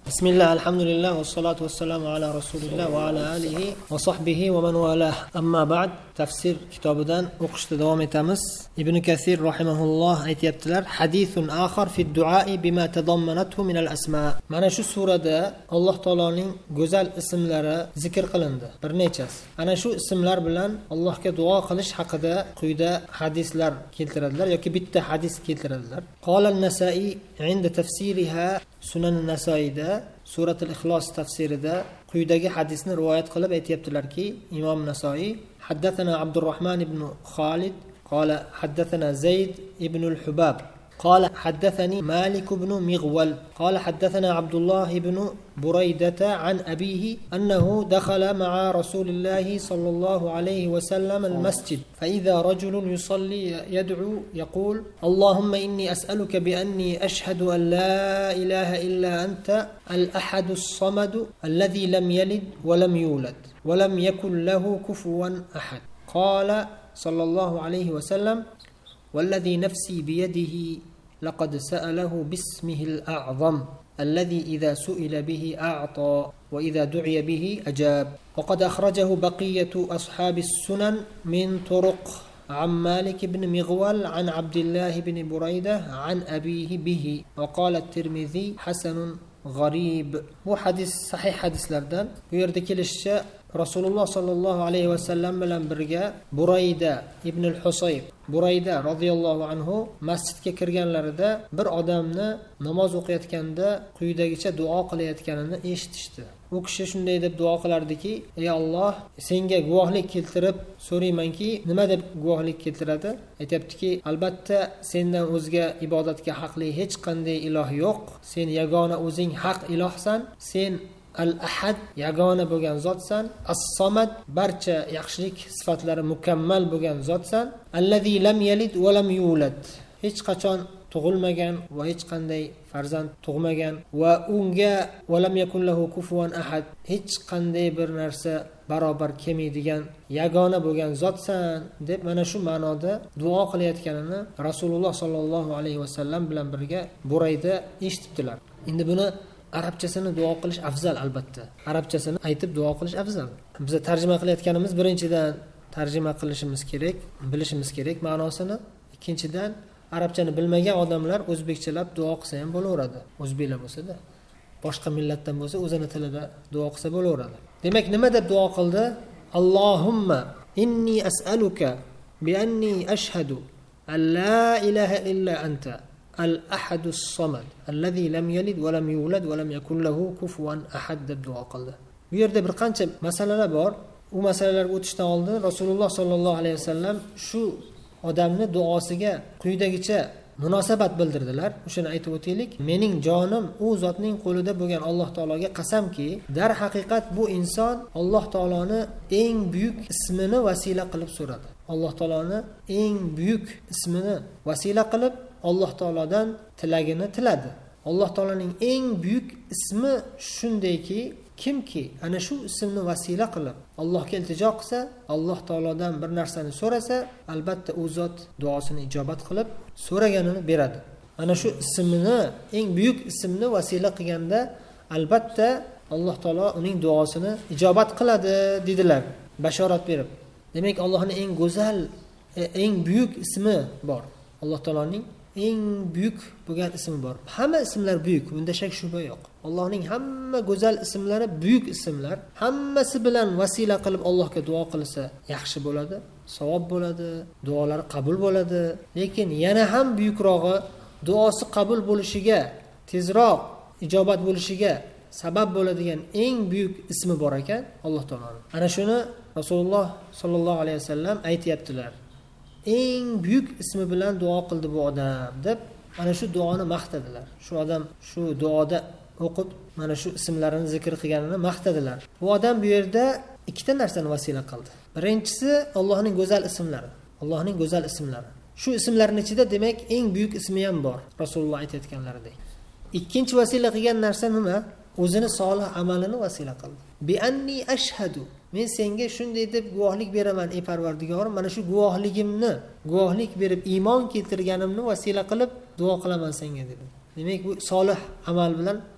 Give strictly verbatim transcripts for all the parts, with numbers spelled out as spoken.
Bismillah, alhamdulillah, wassalatu wassalamu ala rasulillah va ala alihi va sahbihi va man walah. Amma ba'd, tafsir kitobidan o'qishda davom etamiz. Ibn Kathir rahimahulloh aytibdilar: "Hadithun akhar fi ad-du'a bima tadammanathu min al-asma." Mana shu surada Alloh taoloning go'zal ismlari zikr qilindi, bir nechasi. Ana shu ismlar bilan Allohga duo qilish haqida quyida hadislar keltiradilar yoki bitta hadis keltiradilar. Qala an-Nasa'i 'inda tafsiriha Sunan an-Nasoiyda Surat al-Ikhlos tafsirida quyidagi hadisni rivoyat qilib aytibdilarki, Imom Nasoiy: "Haddathana Abdurrahman ibn Khalid qala haddathana Zayd ibn al-Hubab قال حدثني مالك بن مغول قال حدثنا عبد الله بن بريدة عن أبيه أنه دخل مع رسول الله صلى الله عليه وسلم المسجد فإذا رجل يصلي يدعو يقول اللهم إني أسألك بأني أشهد أن لا إله إلا أنت الأحد الصمد الذي لم يلد ولم يولد ولم يكن له كفوا أحد قال صلى الله عليه وسلم والذي نفسي بيده لقد سأله باسمه الأعظم الذي إذا سئل به أعطى وإذا دعي به أجاب وقد أخرجه بقية أصحاب السنن من طرق عن مالك بن مغول عن عبد الله بن بريدة عن أبيه به وقال الترمذي حسن غريب." Bu hadis sahih hadislardan. Bu yerda kelishicha Rasululloh sallallohu alayhi va sallam bilan birga Burayda ibn al-Husayb Burayda radhiyallohu anhu masjidga kirganlarida bir odamni namoz o'qiyotganda quyidagicha duo qilayotganini eshitishdi. U kishi shunday deb duo qilardiki: "Ey Alloh, senga guvohlik keltirib so'raymanki, nima deb guvohlik keltiradi?" Aytibdiki: "Albatta sendan o'zga ibodatga haqli hech qanday iloh yo'q. Sen yagona o'zing haq ilohsan. Sen Al-Ahad yagona bo'lgan zotsan. As-Samad barcha yaxshilik sifatlari mukammal bo'lgan zotsan. Allazi lam yalid va lam yulad. Hech qachon tug'ilmagan va hech qanday farzand tug'magan va unga va lam yakun lahu kufuwan ahad. Hech qanday bir narsa barobar kelmaydigan yagona bo'lgan zotsan" deb mana shu ma'noda duo qilayotganini Rasululloh sallallohu alayhi va sallam bilan birga Burayda eshitibdilar. Endi buni arabchasini duo qilish afzal, albatta. Arabchasini aytib duo qilish afzal. Biz tarjima qilayotganimiz birinchidan tarjima qilishimiz kerak, bilishimiz kerak ma'nosini. Ikkinchidan arabchani bilmagan odamlar o'zbekchalab duo qilsa ham bo'laveradi. O'zbeklar bo'lsa-da, boshqa millatdan bo'lsa o'zini tilida duo qilsa bo'laveradi. Demak, nima deb duo qildi? Allohumma inni as'aluka bi anni ashhadu an la ilaha illa anta al-ahad as-samad allazi lam yalid va lam yulad va lam yakul lahu kufuwan ahad deb duo qildi. Bu yerda bir qancha masalalar bor. U masalalarga o'tishdan oldin Rasululloh sallallohu alayhi vasallam shu odamni duosiga quyidagicha munosabat bildirdilar. O'shani aytib o'taylik. "Mening jonim u zotning qo'lida bo'lgan Alloh taologa qasamki, dar haqiqat bu inson Alloh taoloni eng buyuk ismini vasila qilib so'radi. Alloh taoloni eng buyuk ismini vasila qilib Alloh taolodan tilagini tiladi. Alloh taoloning eng buyuk ismi shundayki, kimki ana shu ismni vasila qilib Allohga iltijo qilsa, Alloh taolodan bir narsani so'rasa, albatta u zot duosini ijobat qilib so'raganini beradi. Ana shu ismini, eng buyuk ismni vasila qilganda albatta Alloh taolo uning duosini ijobat qiladi" dedilar, bashorat berib. Demak, Allohning eng go'zal, eng buyuk ismi bor. Alloh taoloning eng buyuk bo'lgan ismi bor. Hamma ismlar buyuk, bunda shak shubha yo'q. Allohning hamma go'zal ismlari buyuk ismlar. Hammasi bilan vasila qilib Allohga duo qilsa yaxshi bo'ladi, savob bo'ladi, duolari qabul bo'ladi. Lekin yana ham buyukrog'i, duosi qabul bo'lishiga, tezroq ijobat bo'lishiga sabab bo'ladigan eng buyuk ismi bor ekan, Alloh taoloning. Ana shuni Rasululloh sallallohu alayhi vasallam aytibdilar. Eng buyuk ismi bilan duo qildi bu odam deb ana shu duoni maqtadilar. Shu odam shu duoda o'qib mana shu ismlarini zikr qilganini maqtadilar. Bu odam bu yerda ikkita narsani vasila qildi. Birinchisi Allohning go'zal ismlari. Allohning go'zal ismlari. Shu ismlarning ichida demak eng buyuk ismi ham bor, Rasululloh aytayotganlaridek. Ikkinchi vasila qilgan narsa nima? O'zini solih amalini vasila qildi. Bi anni ashhadu, men senga shunday deb guvohlik beraman ey Parvardigorim, mana shu guvohligimni, guvohlik berib iymon keltirganimni vasila qilib duo qilaman senga dedi. Demak, bu solih amal bilan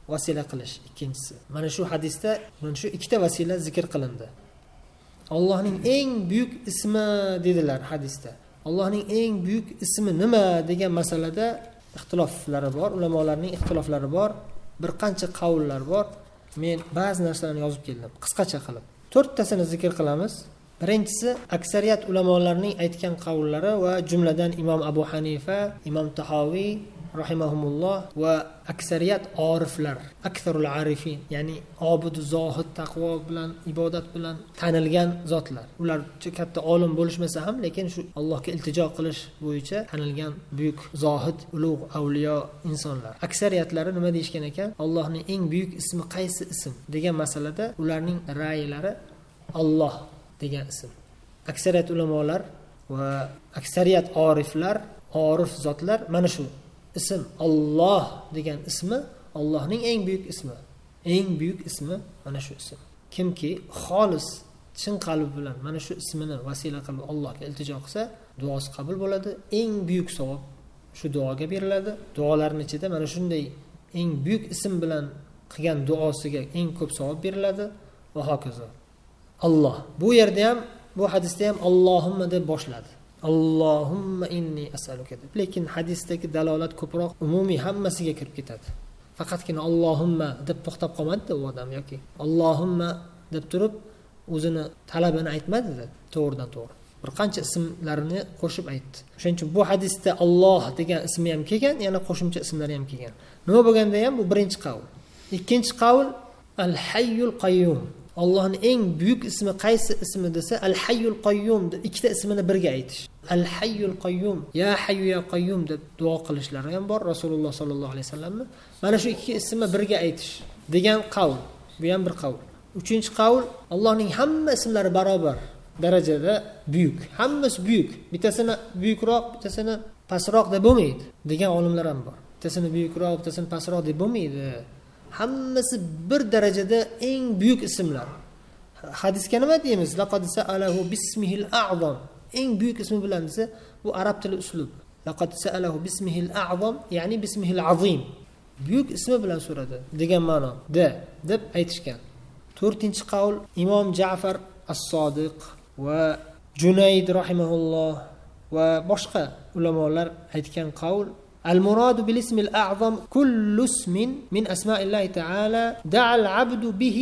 vasila qilish ikkinchisi. Mana shu hadisda mana shu ikkita vasila zikr qilindi. Allohning eng buyuk ismi dedilar hadisda. Allohning eng buyuk ismi nima degan masalada ixtiloflari bor, ulamolarning ixtiloflari bor, bir qancha qavllar bor. Men ba'zi narsalarni yozib keldim, qisqacha qilib. to'rttasini zikr qilamiz. Birinchisi aksariyat ulamolarning aytgan qavllari va jumladan Imom Abu Hanifa, Imom Tahoviy rahimahumulloh va aksariyat oriflar, aktharul arifin, ya'ni obid, zohid, taqvo bilan, ibodat bilan tanilgan zotlar. Ular katta olim bo'lishmasa ham, lekin shu Allohga iltijo qilish bo'yicha tanilgan buyuk zohid, ulug' avliyo insonlar. Aksariyatlari nima deyishgan ekan? Allohning eng buyuk ismi qaysi ism degan masalada ularning ra'ylari Alloh degan ism. Aksariyat ulamolar va aksariyat oriflar, orif zotlar mana shu ism Alloh degan ismi Allohning eng buyuk ismi. Eng buyuk ismi mana shu ism. Kimki xolis chin qalbi bilan mana shu ismini vasila qilib Allohga iltijo qilsa, duosi qabul bo'ladi. Eng buyuk savob shu duoga beriladi. Duolarning ichida mana shunday eng buyuk ism bilan qilgan duosiga eng ko'p savob beriladi va hokazo. Alloh. Bu yerda ham, bu hadisda ham Allohumma deb boshladi. Allohumma inni as'aluka deb. Lekin hadisdagi dalolat ko'proq umumiy hammasiga kirib ketadi. Faqatgina Allohumma deb to'xtab qolmadi u odam yoki Allohumma deb turib o'zini talabini aytmadi-da, to'g'ridan to'g'ri. Bir qancha ismlarini qo'shib aytdi. Shuning uchun bu hadisda Alloh degan ismi ham kelgan, yana qo'shimcha ismlari ham kelgan. Nima bo'lganda ham bu birinchi qavl. Ikkinchi qavl Al-Hayyul Qayyum. Allohning eng buyuk ismi qaysi ismi desa, Al-Hayyul Qayyum deb ikkita ismini birga aytish. Al-Hayyul Qayyum, ya Hayyu ya Qayyum deb duo qilishlari ham bor Rasululloh sollallohu alayhi vasallamning. Mana shu ikki ismni birga aytish degan qavl. Bu ham bir qavl. Uchinchi qavl, Allohning hamma ismlari barobar darajada buyuk. Hammasi buyuk. Bittasini buyukroq, bittasini pastroq deb bo'lmaydi degan olimlar ham bor. Bittasini buyukroq, bittasini pastroq deb bo'lmaydi. Hammasi bir darajada eng buyuk ismlar. Hadisga nima deymiz? Laqad sa'alahu bismihil a'zam. Eng buyuk ismi bilan desa, bu arab tili uslub. Laqad sa'alahu bismihil a'zam, ya'ni bismihil azim. Buyuk ismi bilan so'radi degan ma'noda deb aytishgan. To'rtinchi qavl Imom Ja'far as-Sodiq va Junayd rahimahulloh va boshqa ulamolar aytgan qavl المراد بالاسم الأعظم كل اسم من أسماء الله تعالى دعا العبد به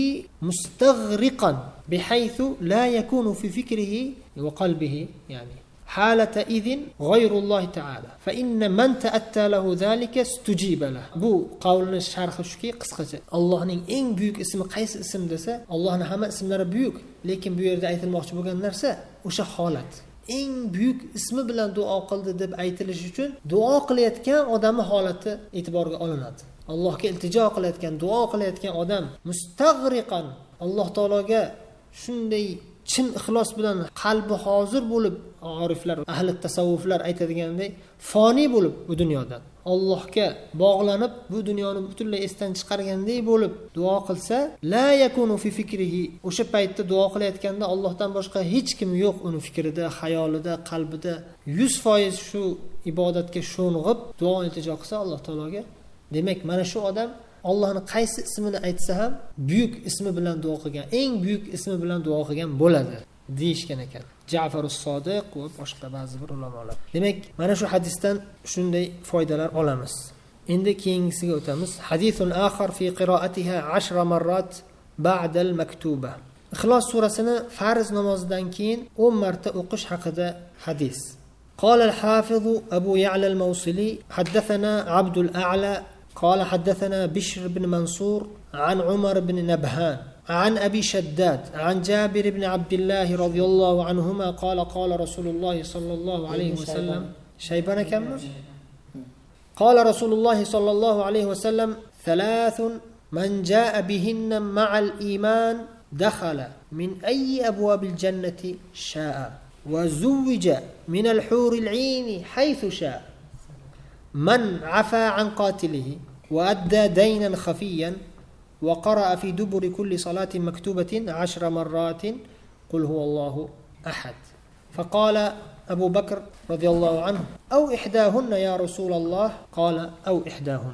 مستغرقا بحيث لا يكون في فكره وقلبه يعني حالة إذن غير الله تعالى فإن من تأتى له ذلك استجيب له. Bu qavlning sharhi shuki, qisqacha Allohning eng buyuk ismi qaysi ism desa, Allohning hamma ismlari buyuk, lekin bu yerda aytilmoqchi bo'lgan narsa o'sha holat. Eng buyuk ismi bilan duo qildi deb aytilish uchun duo qilayotgan odamning holati e'tiborga olinadi. Allohga iltijo qilayotgan, duo qilayotgan odam mustag'riqan, Alloh taologa shunday chin ixlos bilan qalbi hozir bo'lib, oriflar, ahli tasavvuflar aytadiganday foniy bo'lib bu dunyodan Allohga bog'lanib bu dunyoni butunlay esdan chiqargandek bo'lib duo qilsa, la yakunu fi fikrihi, o'sha paytda duo qilayotganda Allohdan boshqa hech kim yo'q uning fikrida, xayolida, qalbida yuz foiz shu ibodatga sho'ng'ib duo iltijo qilsa Alloh taologa, demak mana shu odam Allohning qaysi ismini aytsa ham buyuk ismi bilan duo qilgan, eng buyuk ismi bilan duo qilgan bo'ladi deyishgan ekan Ja'far as-Sodiq va boshqa ba'zi bir ulamolar. Demak, mana shu hadisdan shunday foydalar olamiz. Endi keyingisiga o'tamiz. Hadithun akhar fi qira'atiha ashra marrat ba'da al-maktuba. Ixlos surasini farz namozidan keyin o'n marta o'qish haqida hadis. قال الحافظ أبو يعلى الموصلي حدثنا عبد الأعلى قال حدثنا بشر بن منصور عن عمر بن نبهان عن أبي شداد عن جابر بن عبد الله رضي الله عنهما قال قال رسول الله صلى الله عليه وسلم شيبان كم قال رسول الله صلى الله عليه وسلم ثلاث من جاء بهن مع الإيمان دخل من أي أبواب الجنة شاء وزوج من الحور العين حيث شاء من عفا عن قاتله وأدى دينا خفيا وقرأ في دبر كل صلاة مكتوبة عشر مرات قل هو الله أحد. فقال أبو بكر رضي الله عنه أو إحداهن يا رسول الله؟ قال أو إحداهن.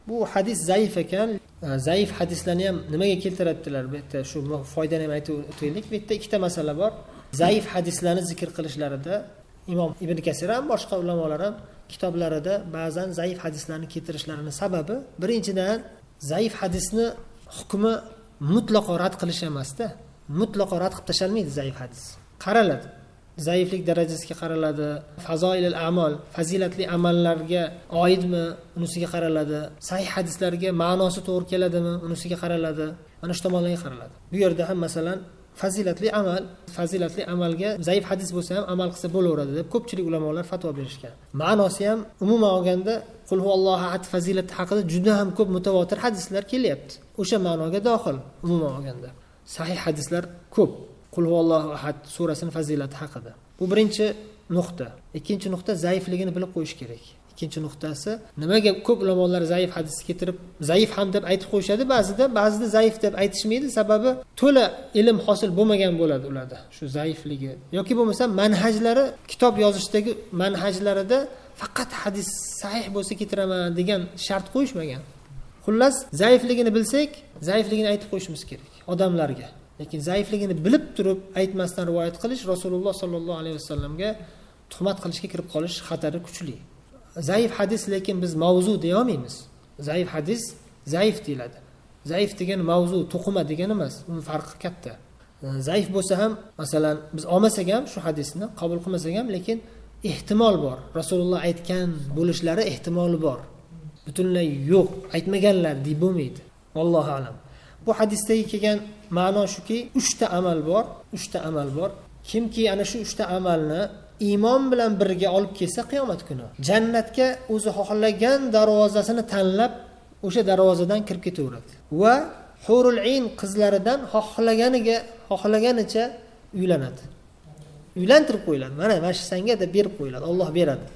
bu hadis zaif ekan. Zaif hadislarni ham nimaga keltiradilar? Bu yerda shu foydani ham aytib o'taylik. Bu yerda ikkita masala bor. Zaif hadislarni zikr qilishlarida Imom Ibn Kasir ham boshqa ulamolar ham kitoblarida ba'zan zaif hadislarni keltirishlarining sababi, birinchidan, zaif hadisni hukmi mutlaqo rad qilish emasda. Mutlaqo rad qilib tashalmaydi zaif hadis. Qaraladi. Zaiflik darajasiga qaraladi, fazoilul a'mol, fazilatli amallarga oidmi, unisiga qaraladi, sahih hadislarga ma'nosi to'g'ri keladimi, unisiga qaraladi. Mana shu tomonlarga qaraladi. Bu yerda ham masalan fazilatli amal, fazilatli amalga zaif hadis bo'lsa ham amal qilsa bo'laveradi deb ko'pchilik ulamolar fatvo berishgan. Ma'nosi ham umuman olganda qul huvallohu ahad fazilati haqida juda ham ko'p mutawatir hadislar kelyapti. O'sha ma'noga dohil umuman olganda. Sahih hadislar ko'p. Qul huvallohu ahad surasining fazilati haqida. Bu birinchi nuqta. Ikkinchi nuqta, zaifligini bilib qo'yish kerak. Ikkinchi nuqtasi, nimaga ko'p ulamolar zaif hadisni keltirib, zaif ham deb aytib qo'yishadi ba'zida, ba'zida zaif deb aytishmaydi, sababi to'la ilm hosil bo'lmagan bo'ladi ularda, shu zaifligi. Yoki bo'lmasa manhajlari, kitob yozishdagi manhajlarida faqat hadis sahih bo'lsa keltiraman degan shart qo'yishmagan. Xullas, zaifligini bilsak, zaifligini aytib qo'yishimiz kerak odamlarga. Lekin zaifligini bilib turib aytmasdan rivoyat qilish Rasululloh sollallohu alayhi vasallamga tuhmat qilishga kirib qolish xatari kuchli. Zaif hadis lekin biz mavzu deya olmaymiz. Zaif hadis zaif deyiladi. Zaif degan mavzu, to'qima degani emas, uning farqi katta. Zaif bo'lsa ham, masalan, biz olmasak ham shu hadisni qabul qilmasak ham, lekin ehtimol bor. Rasululloh aytgan bo'lishlari ehtimoli bor. Butunlay yo'q, aytmaganlar deb bo'lmaydi. Allohu a'lam. Bu hadisdagi kelgan ma'no shuki, uchta amal bor, uchta amal bor. Kimki ana shu uchta amalni iymon bilan birga olib kelsa qiyomat kuni jannatga o'zi xohlagan darvozasini tanlab o'sha darvozadan kirib ketaveradi va hurul ayn qizlaridan xohlaganiga xohlaganicha uylanadi. Uylantirib qo'yiladi. Mana mana shu senga deb berib qo'yiladi. Alloh beradi.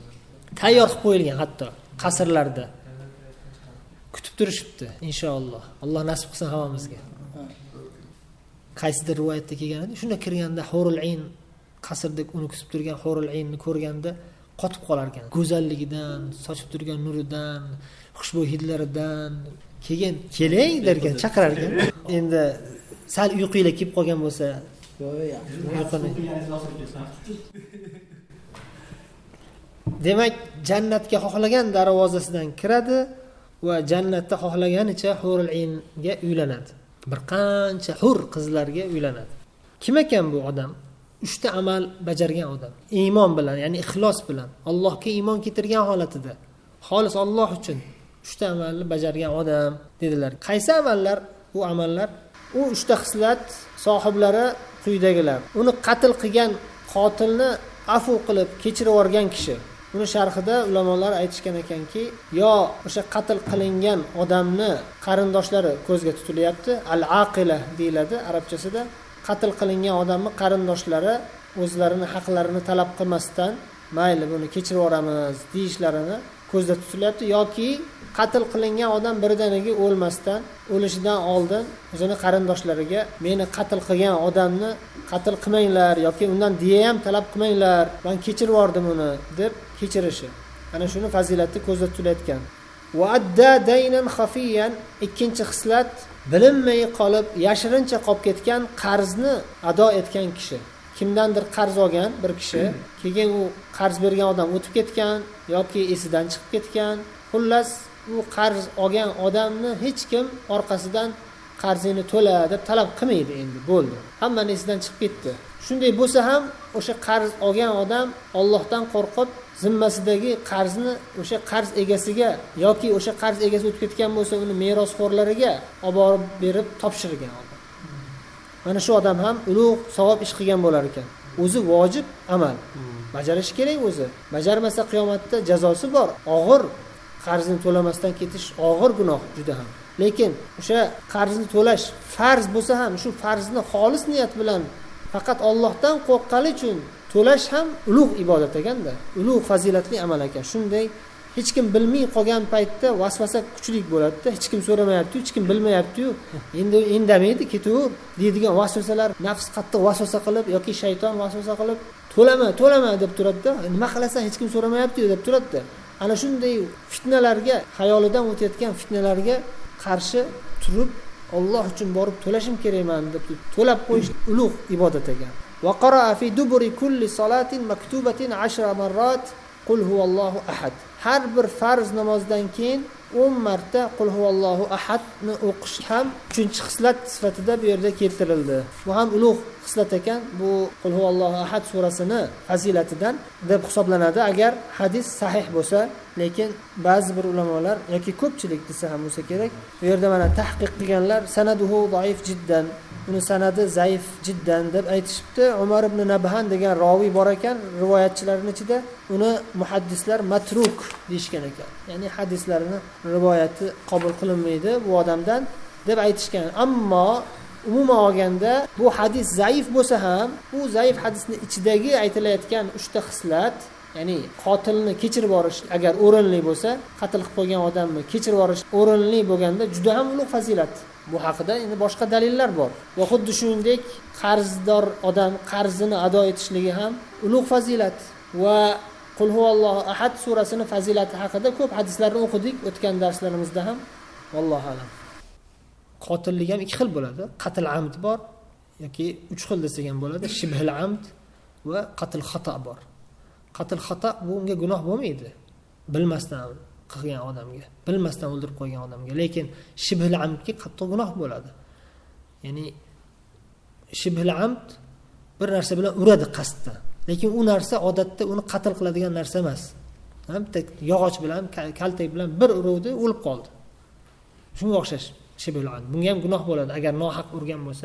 Tayyor qilib qo'yilgan hatto qasrlarda. Kutib turishibdi inshaalloh. Alloh nasib qilsin hammamizga. Qaysidir rivoyatda kelgan edi, shunda kirganda hurul ayn qasrda uni kutib turgan hurul aynni ko'rganda qotib qolar ekan. Go'zalligidan, sochib turgan nuridan, xushbo'y hidlaridan keyin keling derkan chaqirar ekan. Endi sal uyquinglar kelib qolgan bo'lsa, uyquni. Demak, jannatga xohlagan darvozasidan kiradi va jannatda xohlaganicha hurul aynga uylanadi. Bir qancha hur qizlarga uylanadi. Kim ekan bu odam? Uchta amal bajargan odam. Iymon bilan, ya'ni ixlos bilan, Allohga iymon keltirgan holatida, xolis Alloh uchun uchta amalni bajargan odam dedilar. Qaysi amallar? Bu amallar u uchta xislat sohiblari quyidagilar. Uni qatl qilgan qotilni afu qilib kechirib yuborgan kishi. Uni sharhida ulamolar aytishgan ekanki, yo o'sha qatl qilingan odamni qarindoshlari ko'zga tutilyapti, al-aqila deyiladi arabchasida. Qatl qilingan odamning qarindoshlari o'zlarini haqlarini talab qilmasdan, mayli buni kechirib yuboramiz deyishlarini ko'zda tutilyapti, yoki qatl qilingan odam birdaniga o'lmasdan, o'lishidan oldin o'zini qarindoshlariga meni qatl qilgan odamni qatl qilmanglar yoki undan diya ham talab qilmanglar, men kechirib yubordim uni deb kechirishi. Ana shuni fazilati ko'zda tutilayotgan. Va adda daynan khafiyan, ikkinchi xislat bilinmay qolib yashirincha qolib ketgan qarzni ado etgan kishi. Kimdandir qarz olgan bir kishi, keyin u qarz bergan odam o'tib ketgan yoki esidan chiqib ketgan. Xullas, u qarz olgan odamni hech kim orqasidan qarzini to'la deb talab qilmaydi endi, bo'ldi. Hammani esidan chiqib ketdi. Shunday bo'lsa ham o'sha qarz olgan odam Allohdan qo'rqib zimmasidagi qarzni o'sha qarz egasiga yoki o'sha qarz egasi o'tib ketgan bo'lsa uni merosxo'rlariga olib borib berib topshirgan odam. Mana shu odam ham ulug' savob ish qilgan bo'lar ekan. O'zi vojib amal. Bajarish kerak o'zi. Bajarmasa qiyomatda jazosi bor. Og'ir qarzni to'lamasdan ketish og'ir gunoh juda ham. Lekin o'sha qarzni to'lash farz bo'lsa ham shu farzni xolis niyat bilan faqat Allohdan qo'rqqani uchun to'lash ham ulug' ibodat ekanda, ulug' fazilatli amal ekan. Shunday hech kim bilmay qolgan paytda vasvasa kuchli bo'ladi-da, hech kim so'ramayapti, hech kim bilmayapti-yu, endi indamaydi, ketaver deydigan vasvasalar nafs qattiq vasvasa qilib yoki shayton vasvasa qilib, to'lama, to'lama deb turadi-da. Nima qilasan, hech kim so'ramayapti-yu deb turadi-da. ana shunday fitnalarga, xayolidan o'tayotgan fitnalarga qarshi turib Alloh uchun borib to'lashim kerakman deb to'lab qo'yish ulug' ibodat ekan. Va qara'a fi duburi kulli salatin maktubatin ashra marrat qul huvallohu ahad. Har bir farz namozdan keyin o'n marta qul huvallohu ahadni o'qish ham uchinchi xislat sifatida bu yerda keltirildi. Bu ham ulug' xislat ekan. Bu qul huvallohu ahad surasini fazilatidan deb hisoblanadi agar hadis sahih bo'lsa, lekin ba'zi bir ulamolar yoki ko'pchilik desa ham bo'lsa kerak, bu yerda mana tahqiq qilganlar sanaduhu zaif jiddan, uni sanadi zaif jiddan deb aytishibdi. Umar ibn Nabhan degan raviy bor ekan, rivoyatchilarning ichida uni muhaddislar matruk deyishgan ekan. Ya'ni hadislarini rivoyati qabul qilinmaydi bu odamdan deb aytishgan. Ammo umuman olganda bu hadis zaif bo'lsa ham, bu zaif hadisning ichidagi aytilayotgan uchta xislat, ya'ni qotilni kechirib yuborish agar o'rinli bo'lsa, qatl qilib qo'ygan odamni kechirib yuborish o'rinli bo'lganda juda ham ulug' fazilat. Bu haqida endi boshqa dalillar bor. Va xuddi shuningdek qarzdor odam qarzini ado etishligi ham ulug' fazilat. Va Qul huvallohu ahad surasini fazilati haqida ko'p hadislarni o'qidik o'tgan darslarimizda ham. Vallohu alam. Qotillik ham ikki xil bo'ladi. Qatl amd bor yoki uch xil desak ham bo'ladi. Shibhul amd va qatl xato bor. Qatl xato bu unga gunoh bo'lmaydi. Bilmasdan qilgan odamga, bilmasdan o'ldirib qo'ygan odamga, lekin shibhul amdga qattiq gunoh bo'ladi. Ya'ni shibhul amd bir narsa bilan uradi qasddan, lekin u narsa odatda uni qatl qiladigan narsa emas. Bitta yog'och bilan, kaltak bilan bir uruvdi, o'lib qoldi. Shunga o'xshash shibhul amd. Bunga ham gunoh bo'ladi agar nohaq urgan bo'lsa.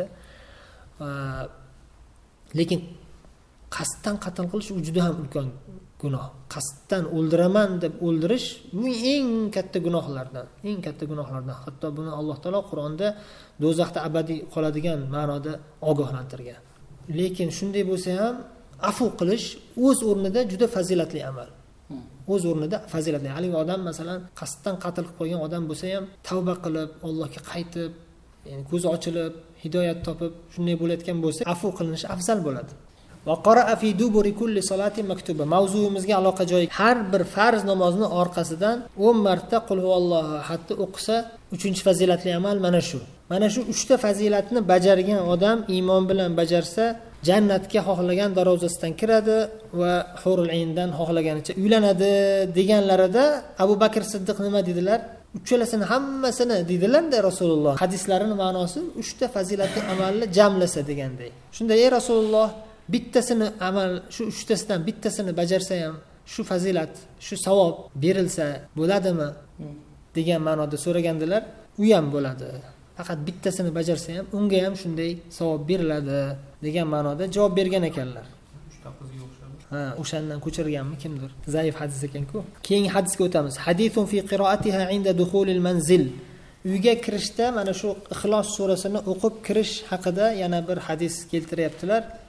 Lekin qasddan qatl qilish u juda ham ulkan gunoh. Qasddan o'ldiraman deb o'ldirish bu eng katta gunohlardan, eng katta gunohlardan. Hatto buni Alloh taolo Qur'onda do'zaxda abadiy qoladigan ma'noda ogohlantirgan. Lekin shunday bo'lsa ham afu qilish o'z o'rnida juda fazilatli amal. O'z o'rnida fazilatli. Haligi odam masalan qasddan qatl qilib qo'ygan odam bo'lsa ham tavba qilib, Allohga qaytib, ya'ni ko'zi ochilib, hidoyat topib, shunday bo'layotgan bo'lsa, afu qilinishi afzal bo'ladi. Va qara'a fi duburi kulli salatin maktuba. Mavzuyimizga aloqa joyi. Har bir farz namozni orqasidan o'n marta qul huvallohu ahadni o'qisa, uchinchi fazilatli amal mana shu. Mana shu uchta fazilatni bajargan odam iymon bilan bajarsa, jannatga xohlagan darvozasidan kiradi va hurul ayndan xohlaganicha uylanadi deganlarida Abu Bakr Siddiq nima dedilar? Uchalasini hammasini dedilar-da Rasululloh. Hadislarining ma'nosi uchta fazilatli amalni jamlasa deganday. Shunda ey Rasululloh, bittasini amal shu uchtasidan bittasini bajarsa ham shu fazilat, shu savob berilsa bo'ladimi degan ma'noda so'ragandilar. U ham bo'ladi. Faqat bittasini bajarsa ham unga ham shunday savob beriladi degan ma'noda javob bergan ekanlar. Ha, o'shandan ko'chirganmi kimdir? Zaif hadis ekan-ku. Keyingi hadisga o'tamiz. Hadithun fi qira'atiha 'inda dukhulil manzil. Uyga kirishda mana shu Ixlos surasini o'qib kirish haqida yana bir hadis keltiryaptilar.